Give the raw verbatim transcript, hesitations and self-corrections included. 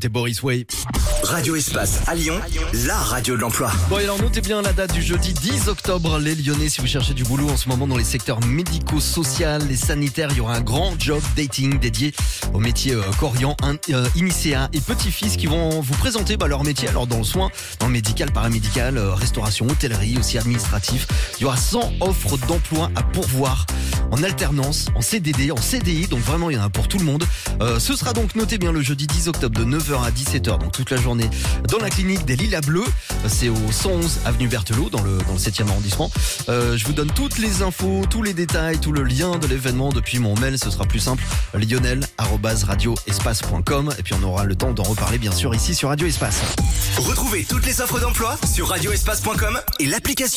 C'est Boris Way. Radio Espace à Lyon, la radio de l'emploi. Bon, et alors notez bien la date du jeudi dix octobre. Les Lyonnais, si vous cherchez du boulot en ce moment dans les secteurs médico-social, les sanitaires, il y aura un grand job dating dédié aux métiers euh, Corian, euh, Inicea et petits-fils qui vont vous présenter bah, leur métier. Alors dans le soin, dans le médical, paramédical, euh, restauration, hôtellerie, aussi administratif. Il y aura cent offres d'emploi à pourvoir en alternance, en C D D, en C D I. Donc vraiment, il y en a pour tout le monde. Euh, ce sera donc, notez bien, le jeudi dix octobre de neuf heures à dix-sept heures, donc toute la journée, dans la clinique des Lilas Bleus. C'est au cent onze avenue Berthelot, dans le, dans le septième arrondissement. Euh, je vous donne toutes les infos, tous les détails, tout le lien de l'événement depuis mon mail. Ce sera plus simple, lionel arobase radio espace point com. Et puis on aura le temps d'en reparler, bien sûr, ici sur Radio Espace. Retrouvez toutes les offres d'emploi sur radio espace point com et l'application.